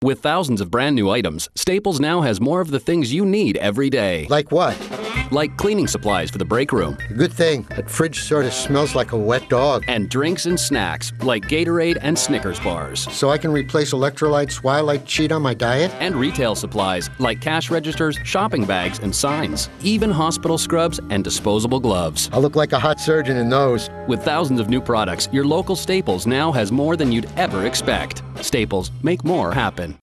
With thousands of brand new items, Staples now has more of the things you need every day. Like what? Like cleaning supplies for the break room. Good thing. That fridge sort of smells like a wet dog. And drinks and snacks, like Gatorade and Snickers bars. So I can replace electrolytes while I cheat on my diet? And retail supplies, like cash registers, shopping bags, and signs. Even hospital scrubs and disposable gloves. I'll look like a hot surgeon in those. With thousands of new products, your local Staples now has more than you'd ever expect. Staples, make more happen.